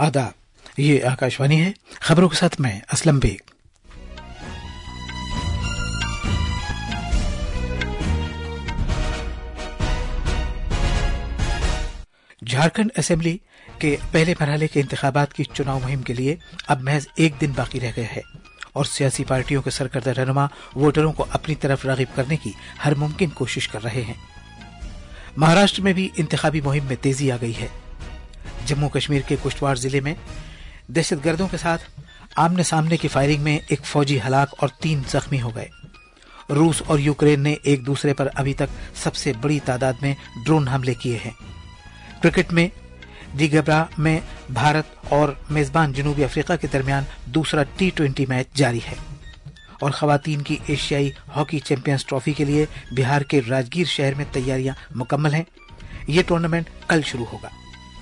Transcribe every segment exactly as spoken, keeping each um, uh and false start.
आदाब, ये आकाशवाणी है। खबरों के साथ मैं असलम बेग। झारखंड असेंबली के पहले मरहले के इंतखाबात की चुनाव मुहिम के लिए अब महज एक दिन बाकी रह गया है और सियासी पार्टियों के सरकर्दा रहनुमा वोटरों को अपनी तरफ रागिब करने की हर मुमकिन कोशिश कर रहे हैं। महाराष्ट्र में भी इंतखाबी मुहिम में तेजी आ गई है। जम्मू कश्मीर के कुश्तवाड़ जिले में दहशतगर्दों के साथ आमने सामने की फायरिंग में एक फौजी हलाक और तीन जख्मी हो गए। रूस और यूक्रेन ने एक दूसरे पर अभी तक सबसे बड़ी तादाद में ड्रोन हमले किए हैं। क्रिकेट में दिगबरा में भारत और मेजबान जनूबी अफ्रीका के दरमियान दूसरा टी ट्वेंटी मैच जारी है। और खवातीन की एशियाई हॉकी चैंपियंस ट्रॉफी के लिए बिहार के राजगीर शहर में तैयारियां मुकम्मल हैं। ये टूर्नामेंट कल शुरू होगा।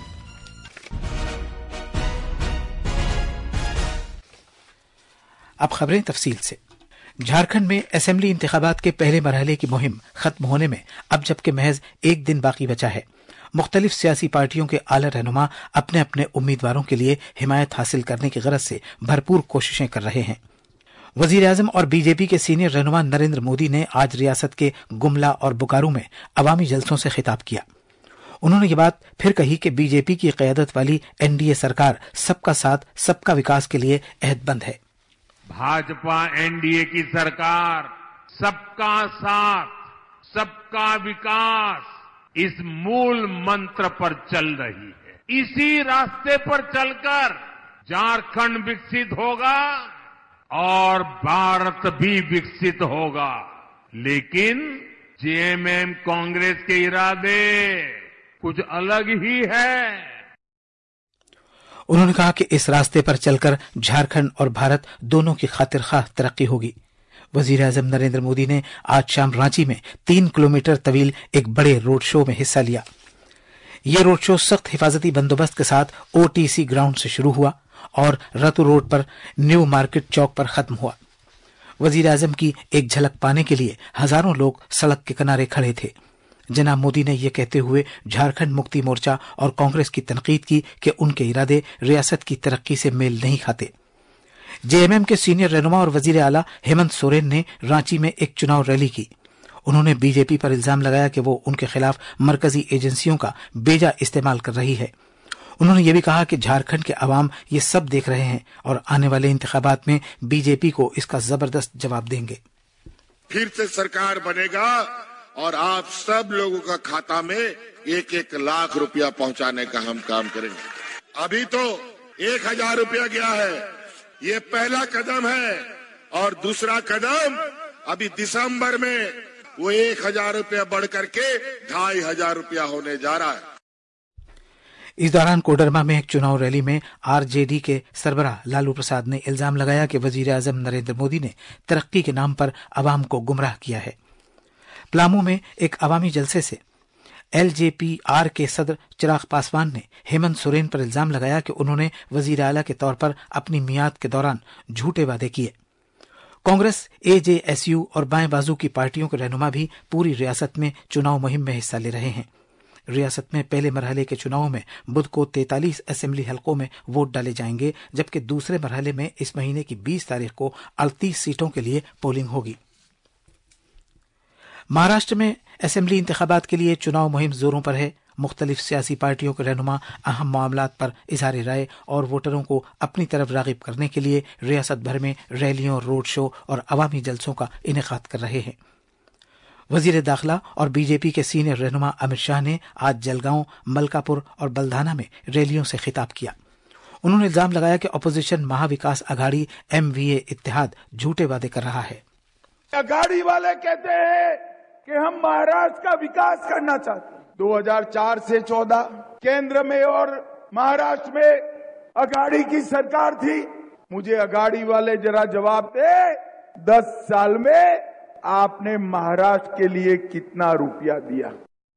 अब खबरें तफसील से। झारखंड में असेंबली इंतखाबात के पहले मरहले की मुहिम खत्म होने में अब जबकि महज एक दिन बाकी बचा है, मुख्तलिफ सियासी पार्टियों के आला रहनुमा अपने अपने उम्मीदवारों के लिए हिमायत हासिल करने की गरज से भरपूर कोशिशें कर रहे हैं। वजीर आजम और बीजेपी के सीनियर रहनुमा नरेंद्र मोदी ने आज रियासत के गुमला और बोकारो में अवामी जलसों से खिताब किया। उन्होंने ये बात फिर कही कि बीजेपी की क़यादत वाली एनडीए सरकार सबका साथ सबका विकास के लिए अहदबंद है। भाजपा एनडीए की सरकार सबका साथ सबका विकास इस मूल मंत्र पर चल रही है। इसी रास्ते पर चलकर झारखंड विकसित होगा और भारत भी विकसित होगा। लेकिन जेएमएम कांग्रेस के इरादे कुछ अलग ही है। उन्होंने कहा कि इस रास्ते पर चलकर झारखंड और भारत दोनों की खातिर खाह तरक्की होगी। वजीर आजम नरेंद्र मोदी ने आज शाम रांची में तीन किलोमीटर तवील एक बड़े रोड शो में हिस्सा लिया। यह रोड शो सख्त हिफाजती बंदोबस्त के साथ ओटीसी ग्राउंड से शुरू हुआ और रतु रोड पर न्यू मार्केट चौक पर खत्म हुआ। वजीर आजम की एक झलक पाने के लिए हजारों लोग सड़क के किनारे खड़े थे। जनाब मोदी ने यह कहते हुए झारखंड मुक्ति मोर्चा और कांग्रेस की तनकीद की कि उनके इरादे रियासत की तरक्की से मेल नहीं खाते। जेएमएम के सीनियर रहनुमा और वजीर आला हेमंत सोरेन ने रांची में एक चुनाव रैली की। उन्होंने बीजेपी पर इल्जाम लगाया कि वो उनके खिलाफ मरकजी एजेंसियों का बेजा इस्तेमाल कर रही है। उन्होंने ये भी कहा कि झारखंड के अवाम ये सब देख रहे हैं और आने वाले इंतखाबात में बीजेपी को इसका जबरदस्त जवाब देंगे। फिर से सरकार बनेगा और आप सब लोगों का खाता में एक एक लाख रुपया पहुंचाने का हम काम करेंगे। अभी तो एक हजार रुपया गया है, ये पहला कदम है और दूसरा कदम अभी दिसंबर में वो एक हजार रुपया बढ़ करके ढाई हजार रुपया होने जा रहा है। इस दौरान कोडरमा में एक चुनाव रैली में आरजेडी के सरबराह लालू प्रसाद ने इल्जाम लगाया कि वजीर आजम नरेंद्र मोदी ने तरक्की के नाम पर अवाम को गुमराह किया है। प्लामू में एक अवामी जलसे से एलजेपीआर के सदर चिराग पासवान ने हेमंत सोरेन पर इल्जाम लगाया कि उन्होंने वजीर आला के तौर पर अपनी मियाद के दौरान झूठे वादे किए। कांग्रेस, एजेएसयू और बाएं बाजू की पार्टियों के रहनुमा भी पूरी रियासत में चुनाव मुहिम में हिस्सा ले रहे हैं। रियासत में पहले मरहले के चुनाव में बुध को तैंतालीस असेंबली हलकों में वोट डाले जाएंगे, जबकि दूसरे मरहले में इस महीने की बीस तारीख को अड़तीस सीटों के लिए पोलिंग होगी। महाराष्ट्र में असेंबली इंतखाबात के लिए चुनाव मुहिम जोरों पर है। मुख्तलिफ सियासी पार्टियों के रहनुमा अहम मामलात पर इजहार राय और वोटरों को अपनी तरफ रागिब करने के लिए रियासत भर में रैलियों, रोड शो और अवामी जलसों का इनेकाद कर रहे हैं। वजीर दाखिला और बीजेपी के सीनियर रहनुमा अमित शाह ने आज जलगांव, मलकापुर और बलधाना में रैलियों से खिताब किया। उन्होंने इल्जाम लगाया कि अपोजिशन महाविकास अघाड़ी एमवीए इत्तेहाद झूठे वादे कर रहा है। अघाड़ी वाले कहते हैं कि हम महाराष्ट्र का विकास करना चाहते हैं। दो हज़ार चार से चौदह केंद्र में और महाराष्ट्र में अघाड़ी की सरकार थी। मुझे अघाड़ी वाले जरा जवाब दे, दस साल में आपने महाराष्ट्र के लिए कितना रुपया दिया?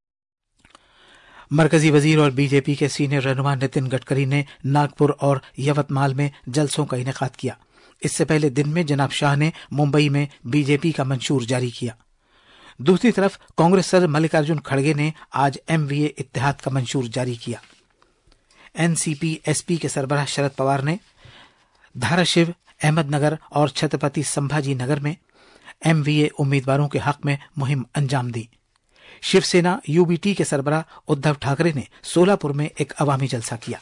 मरकजी वजीर और बीजेपी के सीनियर रहनुमा नितिन गडकरी ने नागपुर और यवतमाल में जलसों का इनेकाद किया। इससे पहले दिन में जनाब शाह ने मुंबई में बीजेपी का मंशूर जारी किया। दूसरी तरफ कांग्रेस सदर मल्लिकार्जुन खड़गे ने आज एमवीए इत्तेहाद का मंशूर जारी किया। एनसीपी एसपी के सरबराह शरद पवार ने धाराशिव, अहमदनगर और छत्रपति संभाजी नगर में एमवीए उम्मीदवारों के हक में मुहिम अंजाम दी। शिवसेना यूबीटी के सरबराह उद्धव ठाकरे ने सोलापुर में एक अवामी जलसा किया।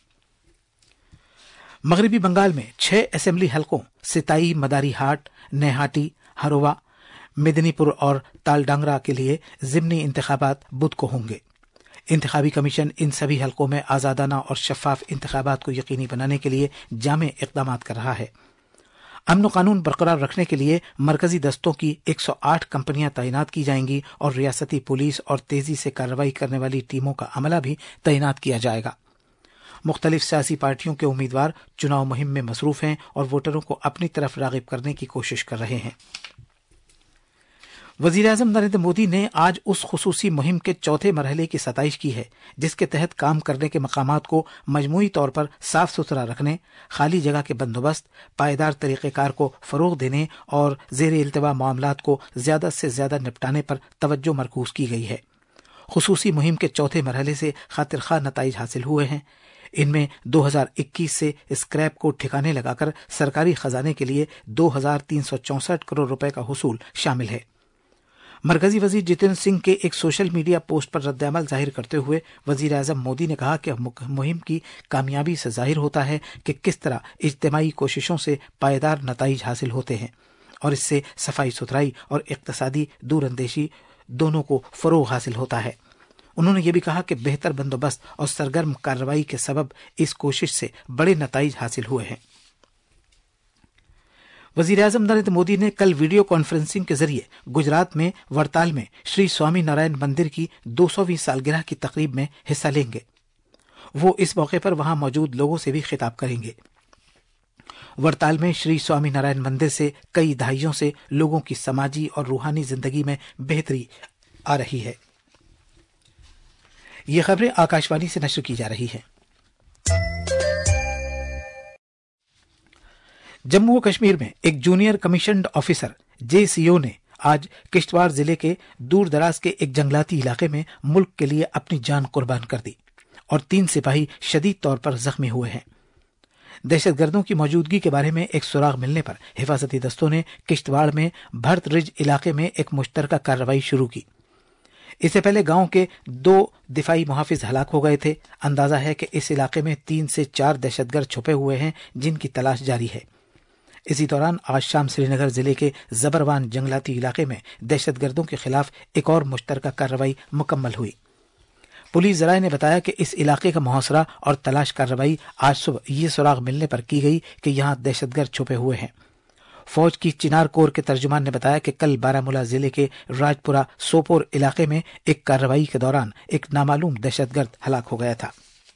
मगरबी बंगाल में छह असेंबली हलकों सिताई, मदारीहाट, नैहाटी, हरोवा, मेदिनीपुर और तालडांगरा के लिए जिमनी इंतखाबात बुध को होंगे। इंतखाबी कमीशन इन सभी हलकों में आजादाना और शफाफ इंतखाबात को यकीनी बनाने के लिए जामे इकदाम कर रहा है। अमन कानून बरकरार रखने के लिए मरकजी दस्तों की एक सौ आठ कंपनियां तैनात की जाएंगी और रियासती पुलिस और तेजी से कार्रवाई करने वाली टीमों का अमला भी तैनात किया जाएगा। मुख्तलिफ सियासी पार्टियों के उम्मीदवार चुनाव मुहिम में मसरूफ हैं और वोटरों को अपनी तरफ रागिब करने की कोशिश कर रहे हैं। वजीर-ए-आज़म नरेंद्र मोदी ने आज उस खुसूसी मुहिम के चौथे मरहले की सताइश की है जिसके तहत काम करने के मकामात को मजमूई तौर पर साफ सुथरा रखने, खाली जगह के बंदोबस्त, पायदार तरीक़ेकार को फरोग देने और ज़ेर इल्तिवा मामलात को ज्यादा से ज्यादा निपटाने पर तवज्जो मरकूज की गई है। खुसूसी मुहिम के चौथे मरहले से खातिर खा नताइज हासिल हुए हैं। इनमें दो हज़ार इक्कीस से स्क्रैप को ठिकाने लगाकर सरकारी खजाने के लिए दो हज़ार तीन सौ चौसठ करोड़ रुपए का हुसूल शामिल है। मरकजी वजीर जितेंद्र सिंह के एक सोशल मीडिया पोस्ट पर रद्द-ए-अमल जाहिर करते हुए वजीर-ए-आज़म मोदी ने कहा कि मुहिम की कामयाबी से जाहिर होता है कि किस तरह इज्तिमाई कोशिशों से पायदार नताइज हासिल होते हैं और इससे सफाई सुथराई और इक्तसादी दूरअंदेशी दोनों को फरोग हासिल होता है। उन्होंने ये भी कहा कि बेहतर बंदोबस्त और सरगर्म कार्रवाई के सबब इस कोशिश से बड़े नताइज हासिल हुए हैं। वजीर-ए-आज़म नरेंद्र मोदी ने कल वीडियो कॉन्फ्रेंसिंग के जरिए गुजरात में वड़ताल में श्री स्वामी नारायण मंदिर की दो सौवीं सालगिरह की तकरीब में हिस्सा लेंगे। वो इस मौके पर वहां मौजूद लोगों से भी खिताब करेंगे। वड़ताल में श्री स्वामी नारायण मंदिर से कई दहाइयों से लोगों की समाजी और रूहानी जिंदगी में बेहतरी आ रही है। ये खबरें आकाशवाणी से नश्र की जा रही हैं। जम्मू कश्मीर में एक जूनियर कमीशन्ड ऑफिसर जेसीओ ने आज किश्तवाड़ जिले के दूर दराज के एक जंगलाती इलाके में मुल्क के लिए अपनी जान कुर्बान कर दी और तीन सिपाही शदीद तौर पर जख्मी हुए हैं। दहशतगर्दों की मौजूदगी के बारे में एक सुराग मिलने पर हिफाजती दस्तों ने किश्तवाड़ में भरत रिज इलाके में एक मुश्तरका कार्रवाई शुरू की। इससे पहले गांव के दो दिफाई मुहाफिज हलाक हो गए थे। अंदाजा है कि इस इलाके में तीन से चार दहशतगर्द छुपे हुए हैं जिनकी तलाश जारी है। इसी दौरान आज शाम श्रीनगर जिले के जबरवान जंगलाती इलाके में दहशतगर्दों के खिलाफ एक और मुश्तरका कार्रवाई मुकम्मल हुई। पुलिस जराये ने बताया कि इस इलाके का मुहासरा और तलाश कार्रवाई आज सुबह ये सुराग मिलने पर की गई कि यहाँ दहशतगर्द छुपे हुए हैं। फौज की चिनार कोर के तर्जुमान ने बताया कि कल बारामूला जिले के राजपुरा सोपोर इलाके में एक कार्रवाई के दौरान एक नामालूम दहशतगर्द हलाक हो गया था।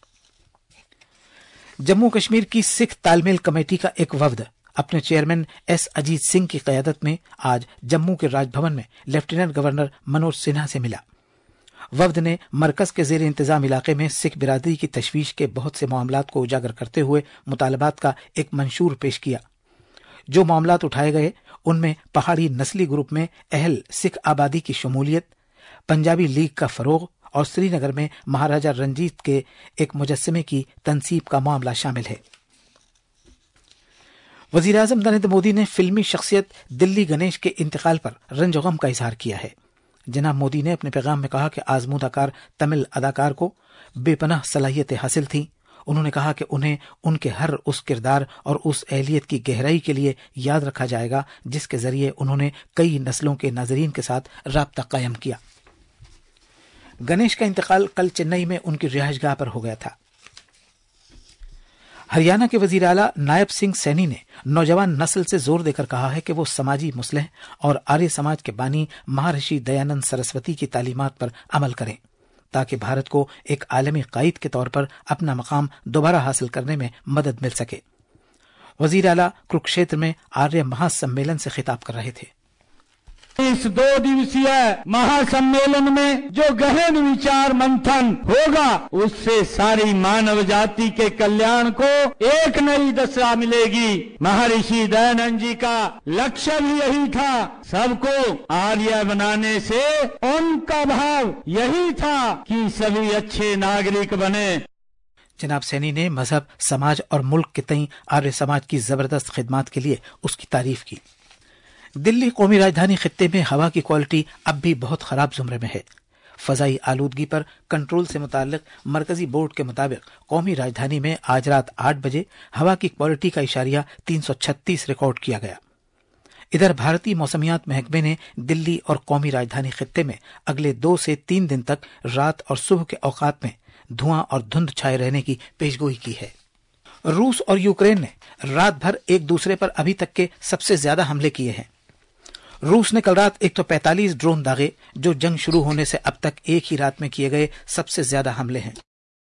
जम्मू कश्मीर की सिख तालमेल कमेटी का एक वफ्द अपने चेयरमैन एस अजीत सिंह की क़यादत में आज जम्मू के राजभवन में लेफ्टिनेंट गवर्नर मनोज सिन्हा से मिला। वफ्द ने मरकज के जेर इंतजाम इलाके में सिख बिरादरी की तशवीश के बहुत से मामलात को उजागर करते हुए मुतालबात का एक मंशूर पेश किया। जो मामलात उठाए गए उनमें पहाड़ी नस्ली ग्रुप में अहल सिख आबादी की शमूलियत, पंजाबी लीग का फरोग और श्रीनगर में महाराजा रंजीत के एक मुजस्समे की तनसीब का मामला शामिल है। वजीर-ए-आज़म नरेंद्र मोदी ने फिल्मी शख्सियत दिल्ली गणेश के इंतकाल पर रंज गम का इजहार किया है। जनाब मोदी ने अपने पैगाम में कहा कि आजमूदाकार तमिल अदाकार को बेपनाह सलाहियतें हासिल थीं। उन्होंने कहा कि उन्हें उनके हर उस किरदार और उस अहलियत की गहराई के लिए याद रखा जाएगा जिसके जरिए उन्होंने कई नस्लों के नाजरीन के साथ राब्ता कायम किया। गणेश का इंतकाल कल चेन्नई में उनकी रिहाइशगाह पर हो गया था। हरियाणा के वजीर आला नायब सिंह सैनी ने नौजवान नस्ल से जोर देकर कहा है कि वो समाजी मुस्लिह और आर्य समाज के बानी महर्षि दयानंद सरस्वती की तालीमात पर अमल करें ताकि भारत को एक आलमी कायद के तौर पर अपना मकाम दोबारा हासिल करने में मदद मिल सके। वजीर आला कुरुक्षेत्र में आर्य महासम्मेलन से खिताब कर रहे थे। इस दो दिवसीय महासम्मेलन में जो गहन विचार मंथन होगा उससे सारी मानव जाति के कल्याण को एक नई दशा मिलेगी। महर्षि दयानंद जी का लक्ष्य भी यही था, सबको आर्य बनाने से उनका भाव यही था कि सभी अच्छे नागरिक बने। जनाब सैनी ने मजहब, समाज और मुल्क के तई आर्य समाज की जबरदस्त खिदमात के लिए उसकी तारीफ की। दिल्ली कौमी राजधानी खित्ते में हवा की क्वालिटी अब भी बहुत खराब जुमरे में है। फजाई आलूदगी पर कंट्रोल से मुताल्लिक मरकजी बोर्ड के मुताबिक कौमी राजधानी में आज रात आठ बजे हवा की क्वालिटी का इशारिया तीन सौ छत्तीस रिकॉर्ड किया गया। इधर भारतीय मौसमियात महकमे ने दिल्ली और कौमी राजधानी खित्ते में अगले दो से तीन दिन तक रात और सुबह के औकात में धुआं और धुंध छाए रहने की पेशगोई की है। रूस और यूक्रेन ने रात भर एक दूसरे पर अभी तक के सबसे ज्यादा हमले किए हैं। रूस ने कल रात एक सौ पैंतालीस ड्रोन दागे, जो जंग शुरू होने से अब तक एक ही रात में किए गए सबसे ज्यादा हमले हैं।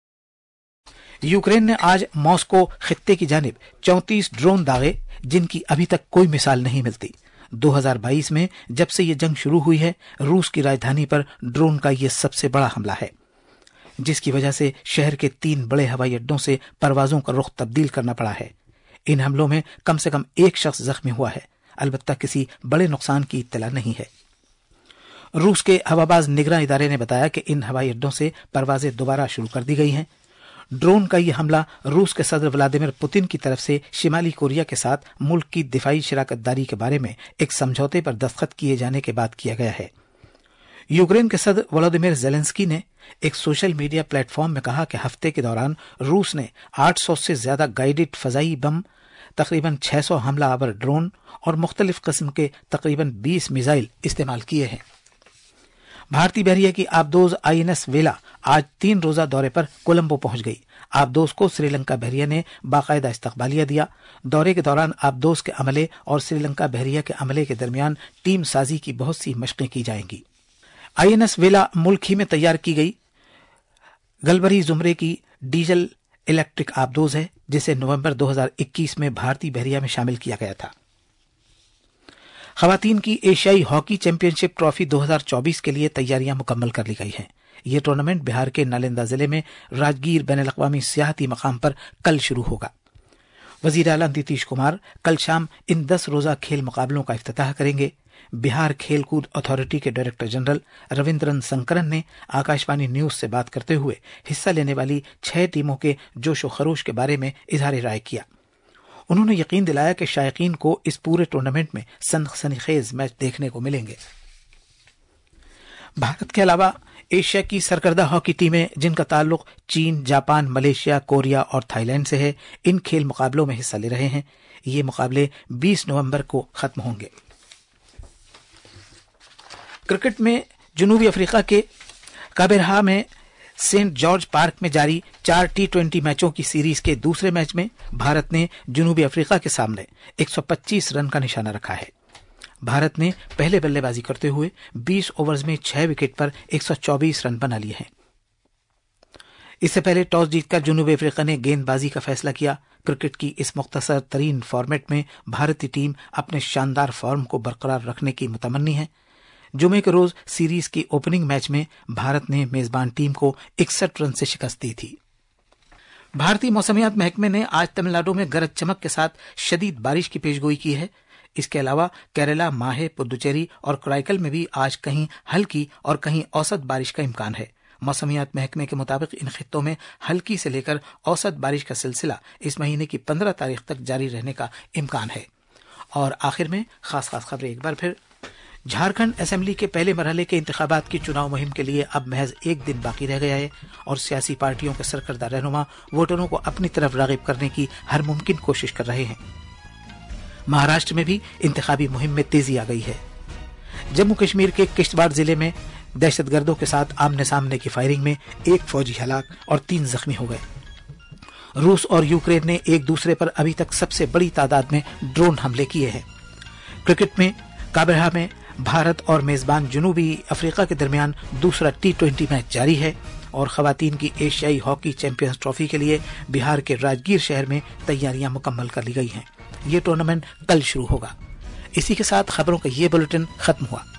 यूक्रेन ने आज मॉस्को खित्ते की जानिब चौंतीस ड्रोन दागे, जिनकी अभी तक कोई मिसाल नहीं मिलती। दो हज़ार बाईस में जब से ये जंग शुरू हुई है, रूस की राजधानी पर ड्रोन का ये सबसे बड़ा हमला है, जिसकी वजह से शहर के तीन बड़े हवाई अड्डों से परवाजों का रुख तब्दील करना पड़ा है। इन हमलों में कम से कम एक शख्स जख्मी हुआ है, अलबत्ता किसी बड़े नुकसान की इत्तला नहीं है। रूस के हवाबाज निगरान इदारे ने बताया कि इन हवाई अड्डों से परवाजें दोबारा शुरू कर दी गई हैं। ड्रोन का यह हमला रूस के सदर व्लादिमीर पुतिन की तरफ से शिमाली कोरिया के साथ मुल्क की दिफाई शराकतदारी के बारे में एक समझौते पर दस्तखत किए जाने के बाद किया गया है। यूक्रेन के सदर वोलोदिमीर ज़ेलेंस्की ने एक सोशल मीडिया प्लेटफॉर्म में कहा कि हफ्ते के दौरान रूस ने आठ सौ से ज्यादा गाइडेड फजाई बम, तकरीबन छह सौ हमला आवर ड्रोन और मुख्तलिफ किस्म के तकरीबन बीस मिसाइल इस्तेमाल किए हैं। भारतीय बहरिया की आबदोज आईएनएस वेला आज तीन रोजा दौरे पर कोलंबो पहुंच गई। आबदोज को श्रीलंका बहरिया ने बाकायदा इस्तकबालिया दिया। दौरे के दौरान आबदोज के अमले और श्रीलंका बहरिया के अमले के दरमियान टीम साजी की बहुत सी मशकें की जाएंगी। आईएनएस वेला मुल्क ही में तैयार की गई गलबरी जुमरे की डीजल इलेक्ट्रिक आबदोज है, जिसे नवंबर दो हज़ार इक्कीस में भारतीय बहरिया में शामिल किया गया था। खवातीन की एशियाई हॉकी चैंपियनशिप ट्रॉफी दो हज़ार चौबीस के लिए तैयारियां मुकम्मल कर ली गई हैं। यह टूर्नामेंट बिहार के नालंदा जिले में राजगीर बैनुल अक़वामी सियाहती मकाम पर कल शुरू होगा। वजीर आला नीतीश कुमार कल शाम इन दस रोजा खेल मुकाबलों का इफ्तिताह करेंगे। बिहार खेलकूद अथॉरिटी के डायरेक्टर जनरल रविंद्रन शंकरन ने आकाशवाणी न्यूज से बात करते हुए हिस्सा लेने वाली छह टीमों के जोशो खरोश के बारे में इजहार राय किया। उन्होंने यकीन दिलाया कि शायकीन को इस पूरे टूर्नामेंट में सनसनीखेज मैच देखने को मिलेंगे। भारत के अलावा एशिया की सरकर्दा हॉकी टीमें, जिनका ताल्लुक चीन, जापान, मलेशिया, कोरिया और थाईलैंड से है, इन खेल मुकाबलों में हिस्सा ले रहे हैं। ये मुकाबले बीस नवंबर को खत्म होंगे। क्रिकेट में जनूबी अफ्रीका के काबेरहा में सेंट जॉर्ज पार्क में जारी चार टी ट्वेंटी मैचों की सीरीज के दूसरे मैच में भारत ने जनूबी अफ्रीका के सामने एक सौ पच्चीस रन का निशाना रखा है। भारत ने पहले बल्लेबाजी करते हुए बीस ओवर्स में छह विकेट पर एक सौ चौबीस रन बना लिए हैं। इससे पहले टॉस जीतकर जनूबी अफ्रीका ने गेंदबाजी का फैसला किया। क्रिकेट की इस मुख्तसर तरीन फॉर्मेट में भारतीय टीम अपने शानदार फॉर्म को बरकरार रखने की मुतमन्नी है। जुमे के रोज सीरीज की ओपनिंग मैच में भारत ने मेजबान टीम को इकसठ रन से शिकस्त दी थी। भारतीय मौसमियात महकमे ने आज तमिलनाडु में गरज चमक के साथ शदीद बारिश की पेशगोई की है। इसके अलावा केरला, माहे, पुदुचेरी और कराईकल में भी आज कहीं हल्की और कहीं औसत बारिश का इम्कान है। मौसमियात महकमे के मुताबिक इन खित्तों में हल्की से लेकर औसत बारिश का सिलसिला इस महीने की पंद्रह तारीख तक जारी रहने का इम्कान है। और आखिर में खास खास खबरें एक बार फिर। झारखंड असेंबली के पहले मरहले के इंतखाबात की चुनाव मुहिम के लिए अब महज एक दिन बाकी रह गया है और सियासी पार्टियों के सरकर्दा रहनुमा वोटरों को अपनी तरफ रागिब करने की हर मुमकिन कोशिश कर रहे हैं। महाराष्ट्र में भी इंतखाबी मुहिम में तेजी आ गई है। जम्मू कश्मीर के किश्तवाड़ जिले में दहशतगर्दों के साथ आमने सामने की फायरिंग में एक फौजी हलाक और तीन जख्मी हो गए। रूस और यूक्रेन ने एक दूसरे पर अभी तक सबसे बड़ी तादाद में ड्रोन हमले किए हैं। क्रिकेट में काबेरहा में भारत और मेजबान जनूबी अफ्रीका के दरमियान दूसरा टी ट्वेंटी मैच जारी है और खवातीन की एशियाई हॉकी चैंपियंस ट्रॉफी के लिए बिहार के राजगीर शहर में तैयारियां मुकम्मल कर ली गई हैं। ये टूर्नामेंट कल शुरू होगा। इसी के साथ खबरों का ये बुलेटिन खत्म हुआ।